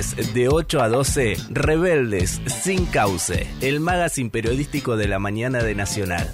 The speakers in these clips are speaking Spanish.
jueves de 8 a 12, Rebeldes sin Cauce, el magazine periodístico de la mañana de Nacional.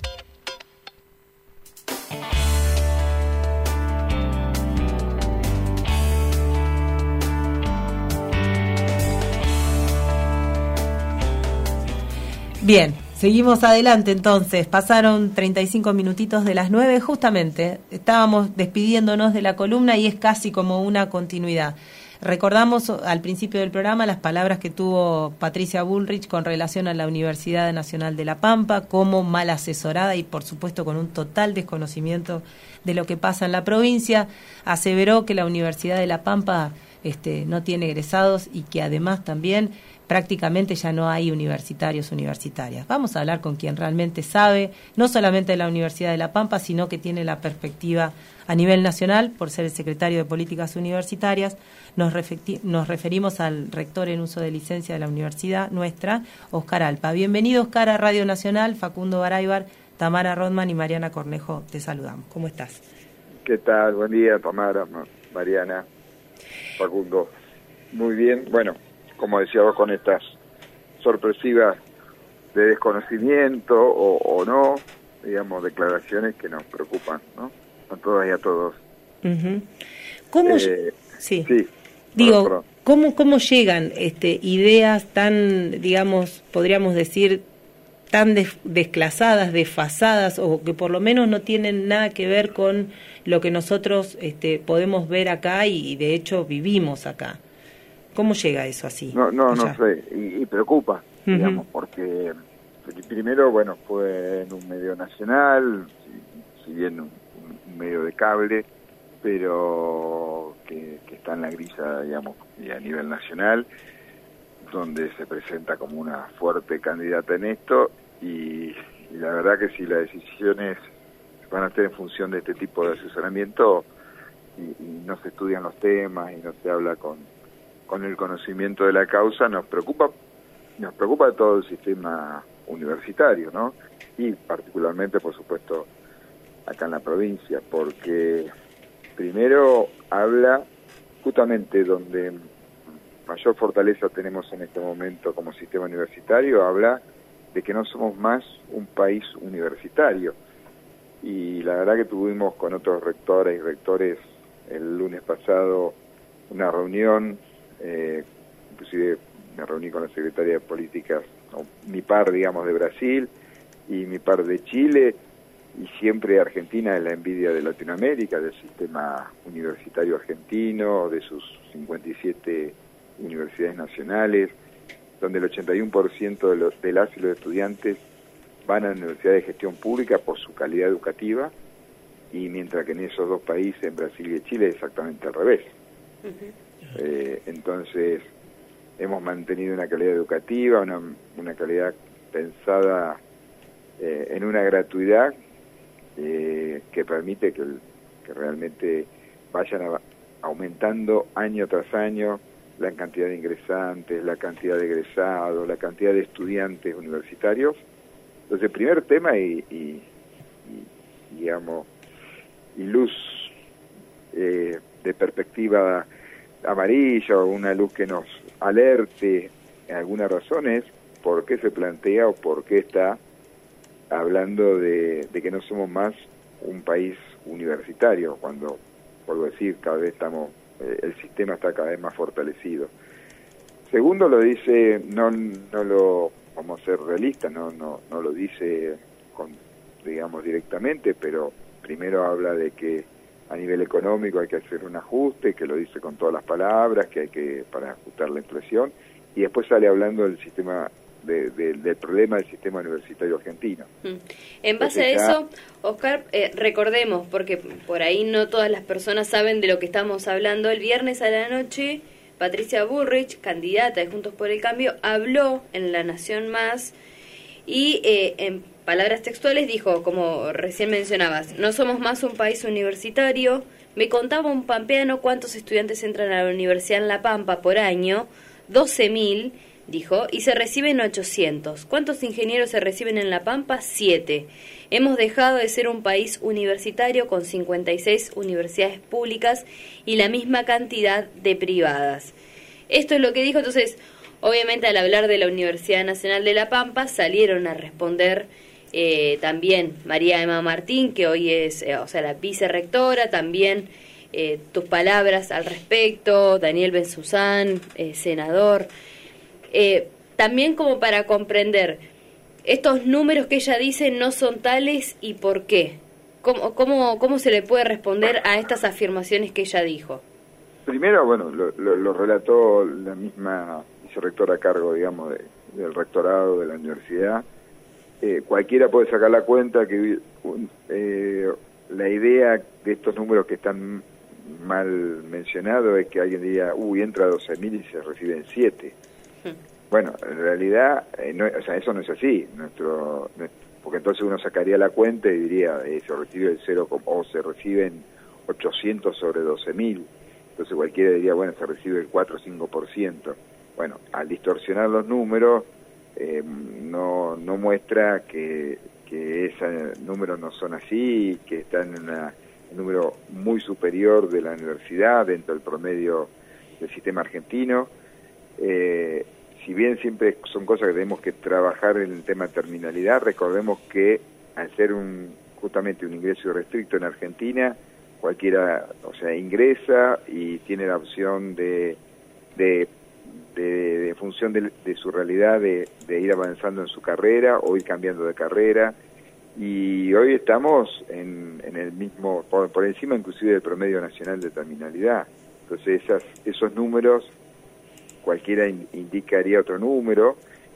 Bien, seguimos adelante entonces. Pasaron 35 minutitos de las 9, justamente. Estábamos despidiéndonos de la columna y es casi como una continuidad. Recordamos al principio del programa las palabras que tuvo Patricia Bullrich con relación a la Universidad Nacional de La Pampa, como mal asesorada y por supuesto con un total desconocimiento de lo que pasa en la provincia. Aseveró que la Universidad de La Pampa no tiene egresados y que además también prácticamente ya no hay universitarios, universitarias. Vamos a hablar con quien realmente sabe, no solamente de la Universidad de La Pampa, sino que tiene la perspectiva a nivel nacional, por ser el secretario de Políticas Universitarias. Nos referimos al rector en uso de licencia de la universidad nuestra, Oscar Alpa. Bienvenido, Oscar, a Radio Nacional. Facundo Baraybar, Tamara Rodman y Mariana Cornejo, te saludamos. ¿Cómo estás? ¿Qué tal? Buen día, Tamara, Mariana, Facundo. Muy bien, bueno, como decía vos, con estas sorpresivas de desconocimiento o no, digamos, declaraciones que nos preocupan, ¿no? A todas y a todos. Uh-huh. ¿Cómo? Sí. Digo, perdón. ¿Cómo llegan ideas tan, digamos, podríamos decir, tan desclasadas, desfasadas, o que por lo menos no tienen nada que ver con lo que nosotros podemos ver acá y de hecho vivimos acá? ¿Cómo llega eso así? No sé, y preocupa, digamos, porque primero, bueno, fue en un medio nacional, si bien un medio de cable, pero que está en la grilla, digamos, y a nivel nacional, donde se presenta como una fuerte candidata en esto, y la verdad que si las decisiones van a ser en función de este tipo de asesoramiento, y no se estudian los temas, y no se habla con el conocimiento de la causa, nos preocupa todo el sistema universitario, ¿no? Y particularmente, por supuesto, acá en la provincia, porque primero habla justamente donde mayor fortaleza tenemos en este momento como sistema universitario, habla de que no somos más un país universitario. Y la verdad que tuvimos con otros rectores y rectores el lunes pasado una reunión, inclusive me reuní con la secretaria de Políticas, mi par, digamos, de Brasil y mi par de Chile, y siempre Argentina es la envidia de Latinoamérica, del sistema universitario argentino, de sus 57 universidades nacionales, donde el 81% de las y los estudiantes van a la Universidad de Gestión Pública por su calidad educativa, y mientras que en esos dos países, en Brasil y Chile, es exactamente al revés. Uh-huh. Entonces, hemos mantenido una calidad educativa, una calidad pensada en una gratuidad que permite que realmente vayan aumentando año tras año la cantidad de ingresantes, la cantidad de egresados, la cantidad de estudiantes universitarios. Entonces, el primer tema y digamos, y luz de perspectiva amarilla, o una luz que nos alerte en alguna razón, es por qué se plantea o por qué está hablando de que no somos más un país universitario, cuando, vuelvo a decir, cada vez el sistema está cada vez más fortalecido. Segundo, lo dice, no lo, vamos a ser realistas, no lo dice digamos directamente, pero primero habla de que a nivel económico hay que hacer un ajuste, que lo dice con todas las palabras, que hay que para ajustar la inflación, y después sale hablando del sistema del problema del sistema universitario argentino. En base a eso, Oscar, recordemos, porque por ahí no todas las personas saben de lo que estamos hablando, el viernes a la noche Patricia Bullrich, candidata de Juntos por el Cambio, habló en La Nación Más y en palabras textuales dijo, como recién mencionabas, no somos más un país universitario. Me contaba un pampeano cuántos estudiantes entran a la universidad en La Pampa por año, 12.000, dijo, y se reciben 800. ¿Cuántos ingenieros se reciben en La Pampa? 7. Hemos dejado de ser un país universitario con 56 universidades públicas y la misma cantidad de privadas. esto es lo que dijo. Entonces, obviamente, al hablar de la Universidad Nacional de La Pampa, salieron a responder también María Emma Martín, que hoy es la vicerrectora, también tus palabras al respecto, Daniel Benzuzán, senador, también como para comprender estos números que ella dice no son tales y por qué. ¿Cómo se le puede responder a estas afirmaciones que ella dijo? Primero, bueno, lo relató la misma vicerrectora a cargo, digamos, del rectorado de la universidad. Cualquiera puede sacar la cuenta que la idea de estos números que están mal mencionados es que alguien diría, entra 12.000 y se reciben 7. Bueno, en realidad, eso no es así. Porque entonces uno sacaría la cuenta y diría, se recibe el 0, o se reciben 800 sobre 12.000. Entonces cualquiera diría, bueno, se recibe el 4 o 5%. Bueno, al distorsionar los números, no muestra que esos números no son así, que están en un número muy superior de la universidad dentro del promedio del sistema argentino. Si bien siempre son cosas que tenemos que trabajar en el tema de terminalidad, recordemos que al ser justamente un ingreso irrestricto en Argentina, cualquiera, ingresa y tiene la opción de función de su realidad de ir avanzando en su carrera o ir cambiando de carrera, y hoy estamos en el mismo, por encima inclusive del promedio nacional de terminalidad. Entonces esos números, cualquiera indicaría otro número,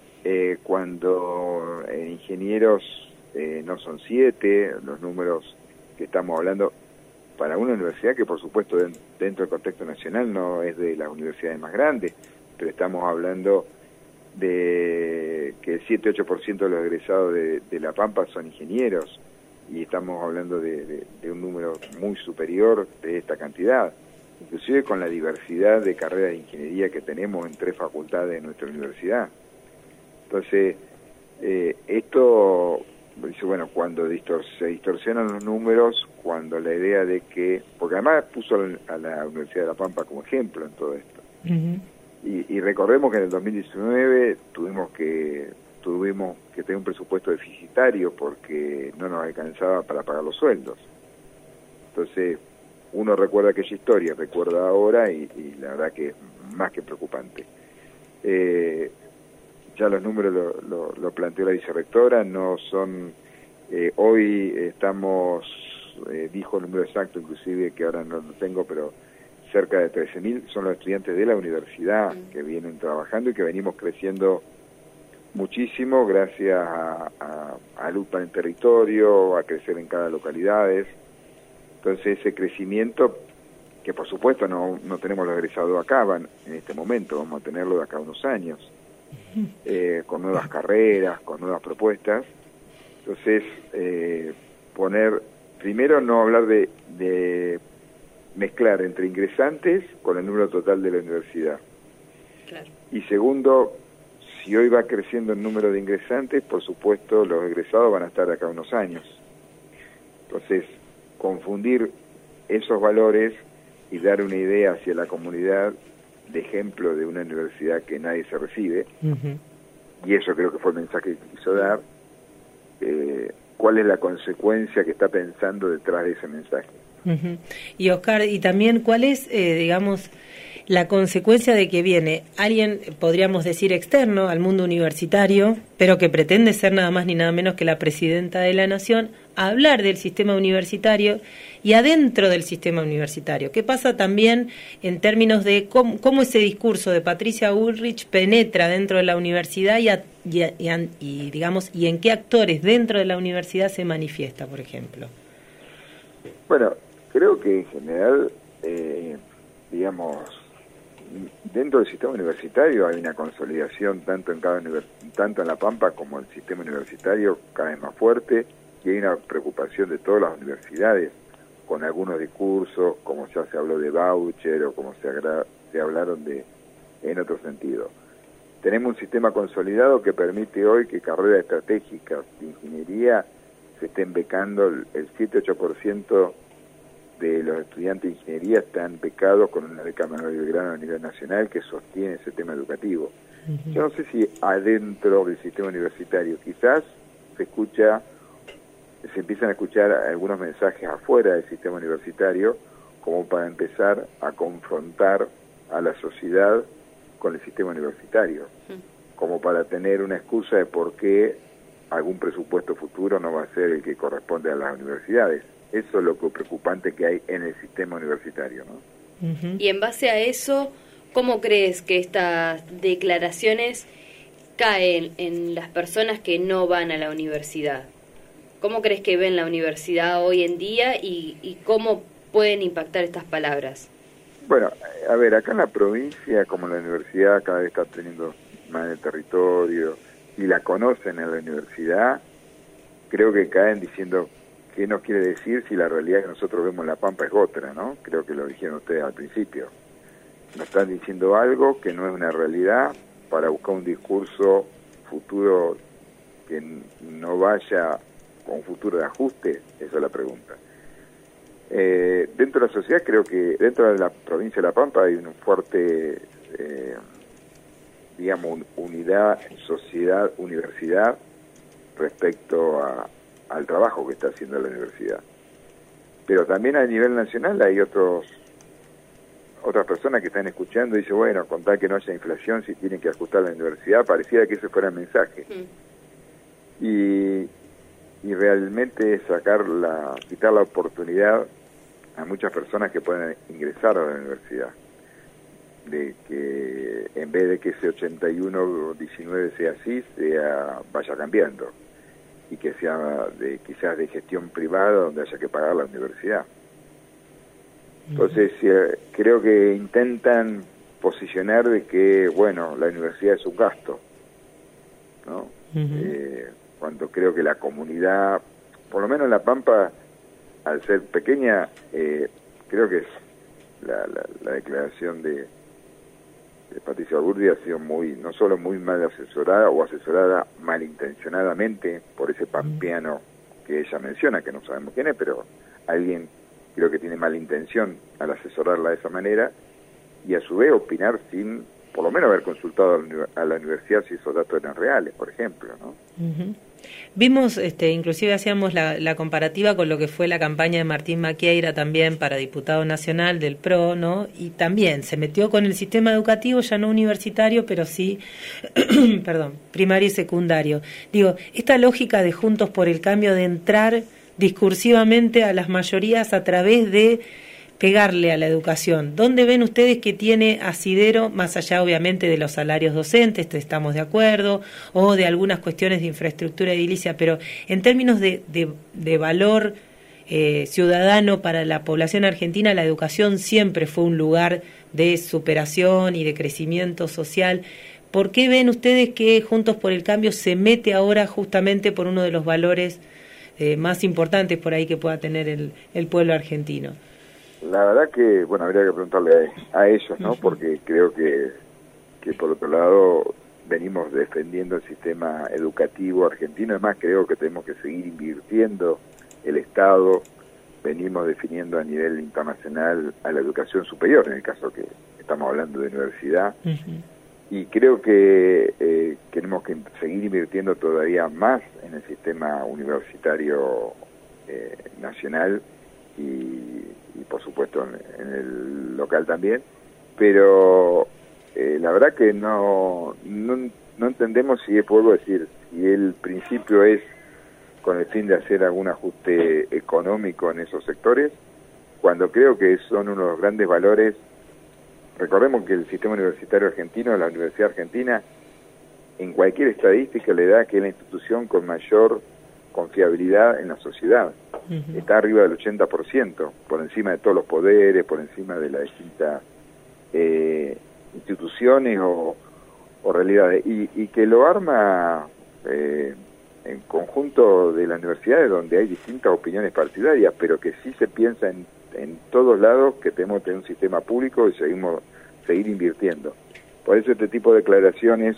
cuando ingenieros no son 7, los números que estamos hablando, para una universidad que por supuesto dentro del contexto nacional no es de las universidades más grandes, pero estamos hablando de que el 7-8% de los egresados de La Pampa son ingenieros, y estamos hablando de un número muy superior de esta cantidad, inclusive con la diversidad de carreras de ingeniería que tenemos en 3 facultades de nuestra universidad. Entonces, esto dice, bueno, cuando se distorsionan los números, cuando la idea de que, porque además puso a la Universidad de La Pampa como ejemplo en todo esto. Uh-huh. Y recordemos que en el 2019 tuvimos que tener un presupuesto deficitario porque no nos alcanzaba para pagar los sueldos. Entonces, uno recuerda aquella historia, recuerda ahora, y la verdad que es más que preocupante. Ya los números lo planteó la vicerrectora, no son... hoy estamos, dijo el número exacto, inclusive, que ahora no lo tengo, pero cerca de 13.000 son los estudiantes de la universidad que vienen trabajando y que venimos creciendo muchísimo gracias a lucha en el territorio, a crecer en cada localidad. Entonces ese crecimiento, que por supuesto no tenemos los egresados acá en este momento, vamos a tenerlo de acá a unos años, con nuevas carreras, con nuevas propuestas. Entonces primero no hablar de mezclar entre ingresantes con el número total de la universidad. Claro. Y segundo, si hoy va creciendo el número de ingresantes, por supuesto los egresados van a estar acá unos años. Entonces, confundir esos valores y dar una idea hacia la comunidad de ejemplo de una universidad que nadie se recibe, y eso creo que fue el mensaje que quiso dar, cuál es la consecuencia que está pensando detrás de ese mensaje. Uh-huh. Y Oscar, y también cuál es, digamos, la consecuencia de que viene alguien, podríamos decir, externo al mundo universitario, pero que pretende ser nada más ni nada menos que la presidenta de la Nación, a hablar del sistema universitario y adentro del sistema universitario. ¿Qué pasa también en términos de cómo ese discurso de Patricia Bullrich penetra dentro de la universidad y digamos, y en qué actores dentro de la universidad se manifiesta, por ejemplo? Bueno, creo que en general, digamos, dentro del sistema universitario hay una consolidación tanto en La Pampa como en el sistema universitario cada vez más fuerte, y hay una preocupación de todas las universidades con algunos discursos, como ya se habló de voucher o como se hablaron en otro sentido. Tenemos un sistema consolidado que permite hoy que carreras estratégicas de ingeniería se estén becando el 7-8% de los estudiantes de ingeniería están becados con una beca Manuel Belgrano a nivel nacional que sostiene ese tema educativo. Yo no sé si adentro del sistema universitario quizás se empiezan a escuchar algunos mensajes afuera del sistema universitario como para empezar a confrontar a la sociedad con el sistema universitario, como para tener una excusa de por qué algún presupuesto futuro no va a ser el que corresponde a las universidades. Eso es lo preocupante que hay en el sistema universitario, ¿no? Y en base a eso, ¿cómo crees que estas declaraciones caen en las personas que no van a la universidad? ¿Cómo crees que ven la universidad hoy en día y cómo pueden impactar estas palabras? Bueno, a ver, acá en la provincia, como la universidad cada vez está teniendo más en el territorio y la conocen en la universidad, creo que caen diciendo qué nos quiere decir si la realidad que nosotros vemos en La Pampa es otra, ¿no? Creo que lo dijeron ustedes al principio. Nos están diciendo algo que no es una realidad para buscar un discurso futuro que no vaya con un futuro de ajuste. Esa es la pregunta. Dentro de la sociedad, creo que dentro de la provincia de La Pampa hay una fuerte, digamos, unidad, sociedad, universidad, respecto al trabajo que está haciendo la universidad. Pero también a nivel nacional hay otras personas que están escuchando y dicen, bueno, con tal que no haya inflación, si tienen que ajustar la universidad, pareciera que ese fuera el mensaje. Y realmente quitar la oportunidad a muchas personas que pueden ingresar a la universidad, de que en vez de que ese 81-19 sea así, vaya cambiando, y que sea quizás de gestión privada donde haya que pagar la universidad. Entonces creo que intentan posicionar de que, bueno, la universidad es un gasto, ¿no? Cuando creo que la comunidad, por lo menos en La Pampa, al ser pequeña, creo que es la declaración de Patricia Burri ha sido no solo muy mal asesorada o asesorada malintencionadamente por ese pampeano que ella menciona, que no sabemos quién es, pero alguien creo que tiene mala intención al asesorarla de esa manera, y a su vez opinar sin por lo menos haber consultado a la universidad si esos datos eran reales, por ejemplo, ¿no? Vimos, inclusive hacíamos la comparativa con lo que fue la campaña de Martín Maquieira también para diputado nacional del PRO, ¿no? Y también se metió con el sistema educativo, ya no universitario, pero sí, primario y secundario. Digo, esta lógica de Juntos por el Cambio de entrar discursivamente a las mayorías a través de pegarle a la educación. ¿Dónde ven ustedes que tiene asidero, más allá obviamente de los salarios docentes, estamos de acuerdo, o de algunas cuestiones de infraestructura edilicia, pero en términos de valor ciudadano para la población argentina, la educación siempre fue un lugar de superación y de crecimiento social? ¿Por qué ven ustedes que Juntos por el Cambio se mete ahora justamente por uno de los valores más importantes por ahí que pueda tener el pueblo argentino? La verdad que, bueno, habría que preguntarle a ellos, ¿no? Porque creo que por otro lado venimos defendiendo el sistema educativo argentino. Además, creo que tenemos que seguir invirtiendo el Estado. Venimos definiendo a nivel internacional a la educación superior, en el caso que estamos hablando de universidad. Y creo que tenemos que seguir invirtiendo todavía más en el sistema universitario nacional y por supuesto en el local también, pero la verdad que no entendemos si vuelvo a decir, si el principio es con el fin de hacer algún ajuste económico en esos sectores, cuando creo que son unos grandes valores. Recordemos que el sistema universitario argentino, la Universidad Argentina, en cualquier estadística le da que es la institución con mayor confiabilidad en la sociedad. Está arriba del 80%, por encima de todos los poderes, por encima de las distintas instituciones o realidades, y que lo arma en conjunto de las universidades, donde hay distintas opiniones partidarias, pero que sí se piensa en todos lados que tenemos que tener un sistema público y seguir invirtiendo. Por eso este tipo de declaraciones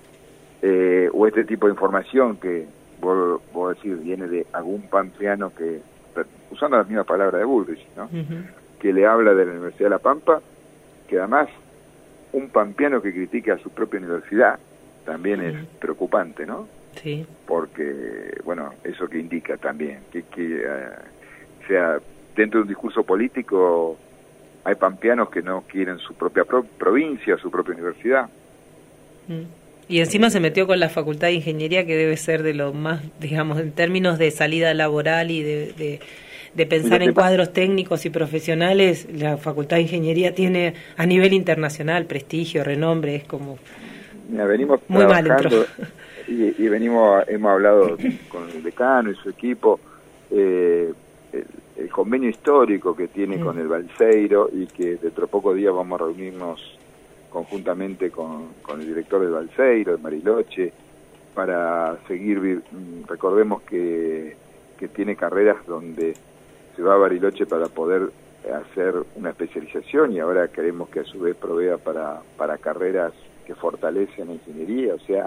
o este tipo de información que vos decís viene de algún pampeano que usando las mismas palabras de Bullrich, ¿no? Que le habla de la Universidad de La Pampa, que además un pampeano que critique a su propia universidad también es preocupante, ¿no? Sí. Porque, bueno, eso que indica también, que sea, dentro de un discurso político hay pampeanos que no quieren su propia provincia, su propia universidad. Y encima se metió con la Facultad de Ingeniería, que debe ser de lo más, digamos, en términos de salida laboral y de pensar en cuadros técnicos y profesionales. La Facultad de Ingeniería tiene a nivel internacional prestigio, renombre, es como... Mira, venimos muy mal trabajando y hemos hablado con el decano y su equipo, el convenio histórico que tiene con el Balseiro, y que dentro de pocos días vamos a reunirnos conjuntamente con el director del Balseiro, de Bariloche, para seguir. Recordemos que tiene carreras donde se va a Bariloche para poder hacer una especialización, y ahora queremos que a su vez provea para carreras que fortalecen la ingeniería. O sea,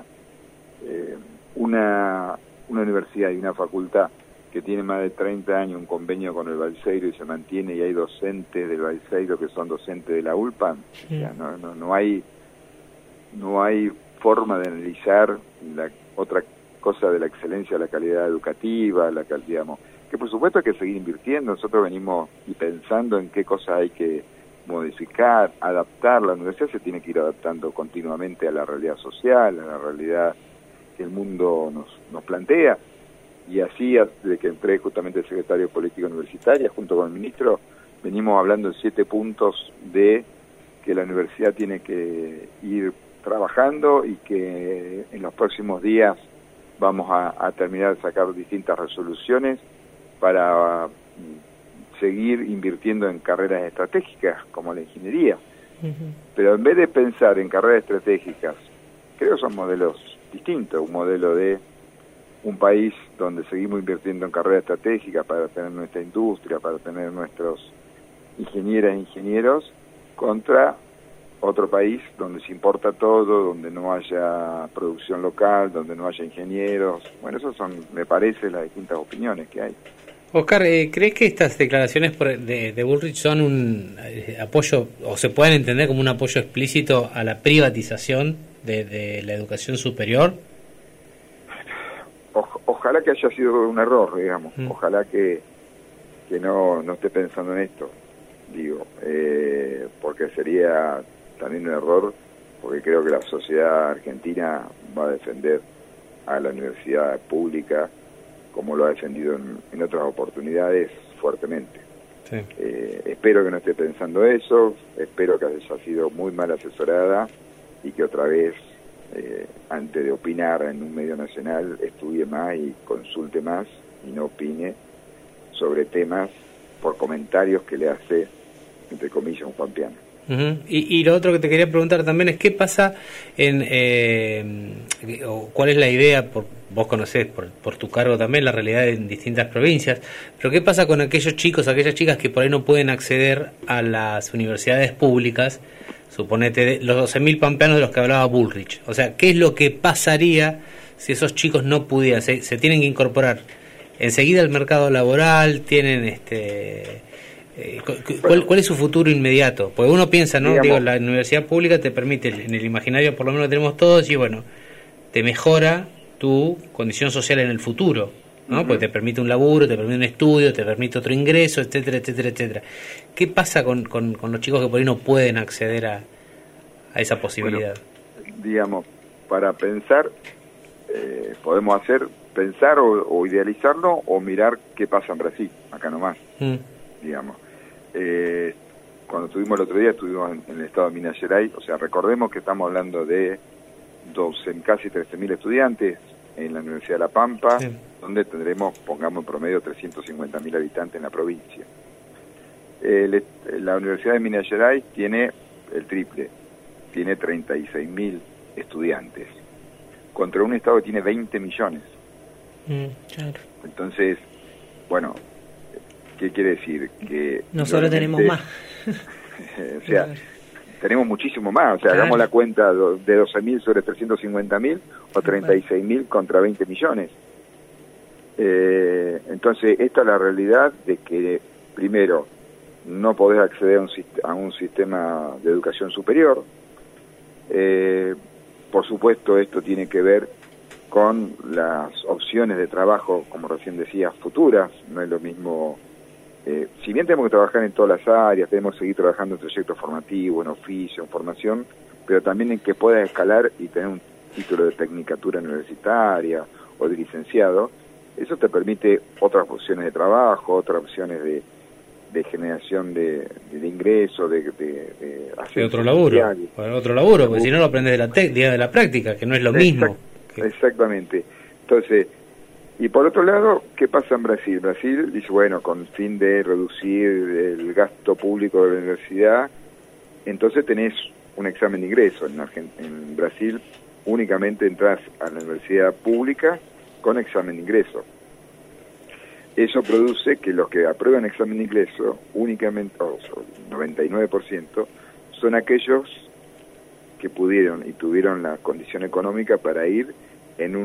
una universidad y una facultad que tiene más de 30 años un convenio con el Balseiro y se mantiene, y hay docentes del Balseiro que son docentes de la ULPAM. O sea, no hay forma de analizar la otra cosa de la excelencia, la calidad educativa, digamos, que por supuesto hay que seguir invirtiendo. Nosotros venimos y pensando en qué cosas hay que modificar, adaptar. La universidad se tiene que ir adaptando continuamente a la realidad social, a la realidad que el mundo nos plantea. Y así, desde que entré justamente el secretario de Política Universitaria, junto con el ministro, venimos hablando en 7 puntos de que la universidad tiene que ir trabajando, y que en los próximos días vamos a terminar de sacar distintas resoluciones para seguir invirtiendo en carreras estratégicas como la ingeniería. Pero en vez de pensar en carreras estratégicas, creo que son modelos distintos. Un modelo de un país donde seguimos invirtiendo en carreras estratégicas para tener nuestra industria, para tener nuestros ingenieras e ingenieros, contra otro país donde se importa todo, donde no haya producción local, donde no haya ingenieros. Bueno, esas son, me parece, las distintas opiniones que hay. Oscar, ¿crees que estas declaraciones de Bullrich son un apoyo, o se pueden entender como un apoyo explícito a la privatización de la educación superior? Ojalá que haya sido un error, digamos. Ojalá que no esté pensando en esto, digo, porque sería también un error, porque creo que la sociedad argentina va a defender a la universidad pública como lo ha defendido en otras oportunidades fuertemente. Sí. Espero que no esté pensando eso, espero que haya sido muy mal asesorada y que otra vez, antes de opinar en un medio nacional, estudie más y consulte más y no opine sobre temas por comentarios que le hace, entre comillas, un pampeano. Y lo otro que te quería preguntar también es qué pasa o cuál es la idea, vos conocés por tu cargo también la realidad en distintas provincias, pero qué pasa con aquellos chicos, aquellas chicas que por ahí no pueden acceder a las universidades públicas, suponete los 12.000 pampeanos de los que hablaba Bullrich. O sea, ¿qué es lo que pasaría si esos chicos no pudieran? Se tienen que incorporar enseguida al mercado laboral, tienen ¿cuál es su futuro inmediato? Porque uno piensa, ¿no? Digamos, la universidad pública te permite, en el imaginario por lo menos lo tenemos todos, y bueno, te mejora tu condición social en el futuro, ¿no? Porque te permite un laburo, te permite un estudio, te permite otro ingreso, etcétera, etcétera, etcétera. ¿Qué pasa con los chicos que por ahí no pueden acceder a esa posibilidad? Bueno, digamos, para pensar, podemos pensar o idealizarlo, o mirar qué pasa en Brasil, acá nomás, digamos. Cuando estuvimos el otro día, estuvimos en el estado de Minas Gerais. O sea, recordemos que estamos hablando de casi 13.000 estudiantes en la Universidad de La Pampa, sí, donde tendremos, pongamos en promedio, 350.000 habitantes en la provincia. La Universidad de Minas Gerais tiene el triple, tiene 36.000 estudiantes, contra un estado que tiene 20 millones. Claro. Entonces, bueno, ¿qué quiere decir? Que nosotros tenemos más. O sea, tenemos muchísimo más. O sea, hagamos la cuenta de 12.000 sobre 350.000 o 36.000 contra 20 millones. Entonces, esta es la realidad de que, primero, no podés acceder a un sistema de educación superior. Por supuesto, esto tiene que ver con las opciones de trabajo, como recién decía, futuras. No es lo mismo, si bien tenemos que trabajar en todas las áreas, tenemos que seguir trabajando en proyectos formativos, en oficio, en formación, pero también en que puedas escalar y tener un título de tecnicatura universitaria o de licenciado. Eso te permite otras opciones de trabajo, otras opciones de generación de ingresos, de hacer otro laburo, porque si no lo aprendes de la práctica, que no es lo mismo. Exactamente. Entonces, y por otro lado, ¿qué pasa en Brasil? Brasil dice, bueno, con fin de reducir el gasto público de la universidad, entonces tenés un examen de ingreso. En Brasil únicamente entras a la universidad pública con examen de ingreso. Eso produce que los que aprueban examen de ingreso, únicamente, 99%, son aquellos que pudieron y tuvieron la condición económica para ir en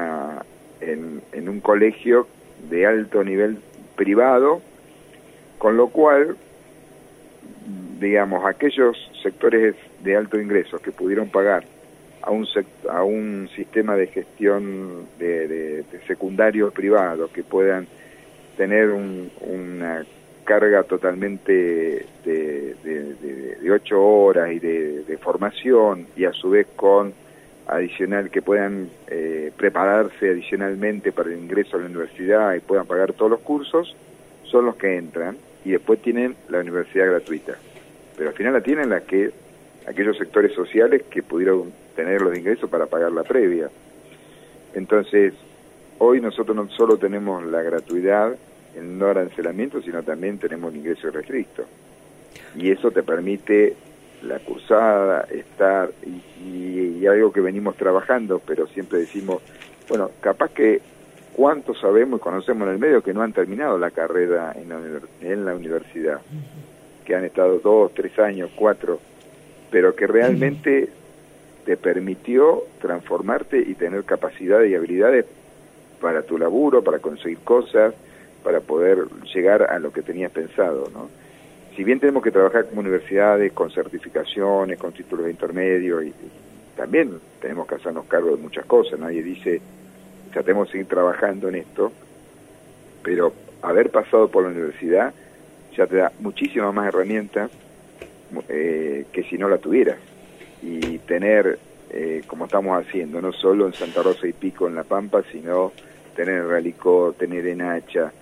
un colegio de alto nivel privado, con lo cual, digamos, aquellos sectores de alto ingreso que pudieron pagar a un sistema de gestión de secundario privado, que puedan tener una carga totalmente de 8 horas y de formación, y a su vez con adicional que puedan prepararse adicionalmente para el ingreso a la universidad y puedan pagar todos los cursos, son los que entran y después tienen la universidad gratuita. Pero al final la tienen aquellos sectores sociales que pudieron tener los ingresos para pagar la previa. Entonces, hoy nosotros no solo tenemos la gratuidad, el no arancelamiento, sino también tenemos el ingreso irrestricto. Y eso te permite la cursada, estar, y algo que venimos trabajando, pero siempre decimos, bueno, capaz que cuántos sabemos y conocemos en el medio que no han terminado la carrera en la universidad, que han estado 2, 3 años, 4, pero que realmente te permitió transformarte y tener capacidades y habilidades para tu laburo, para conseguir cosas, para poder llegar a lo que tenías pensado, ¿no? Si bien tenemos que trabajar como universidades con certificaciones, con títulos de intermedio, y también tenemos que hacernos cargo de muchas cosas. Nadie dice, ya tenemos que seguir trabajando en esto, pero haber pasado por la universidad ya te da muchísimas más herramientas que si no la tuvieras. Y tener, como estamos haciendo, no solo en Santa Rosa y Pico, en La Pampa, sino tener en Ralicó, tener en Hacha,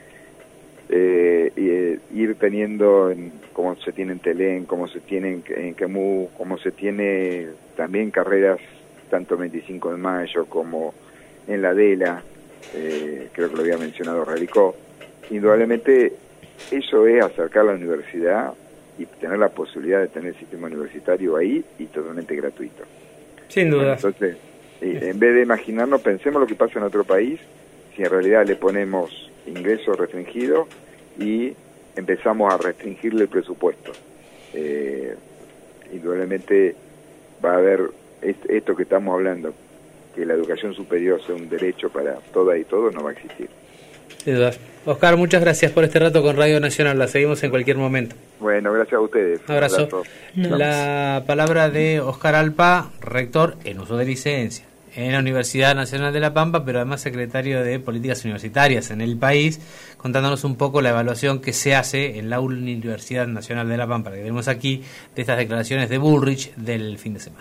ir teniendo como se tiene en Telén, como se tiene en Quemú, como se tiene también carreras tanto en 25 de Mayo como en la Adela, creo que lo había mencionado Ralicó. Indudablemente eso es acercar la universidad y tener la posibilidad de tener el sistema universitario ahí y totalmente gratuito. Sin duda. Entonces, en vez de imaginarnos, pensemos lo que pasa en otro país, si en realidad le ponemos ingresos restringidos y empezamos a restringirle el presupuesto. Indudablemente va a haber esto que estamos hablando, que la educación superior sea un derecho para todas y todos, no va a existir. Sin duda. Oscar, muchas gracias por este rato con Radio Nacional. La seguimos en cualquier momento. Bueno, gracias a ustedes. Un abrazo. La palabra de Oscar Alpa, rector en uso de licencia en la Universidad Nacional de La Pampa, pero además secretario de Políticas Universitarias en el país, contándonos un poco la evaluación que se hace en la Universidad Nacional de La Pampa, que tenemos aquí, de estas declaraciones de Bullrich del fin de semana.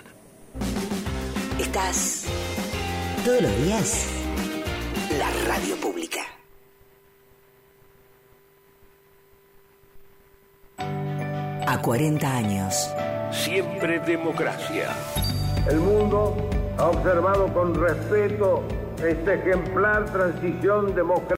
Estás todos los días la radio pública. A 40 años. Siempre democracia. El mundo ha observado con respeto esta ejemplar transición democrática.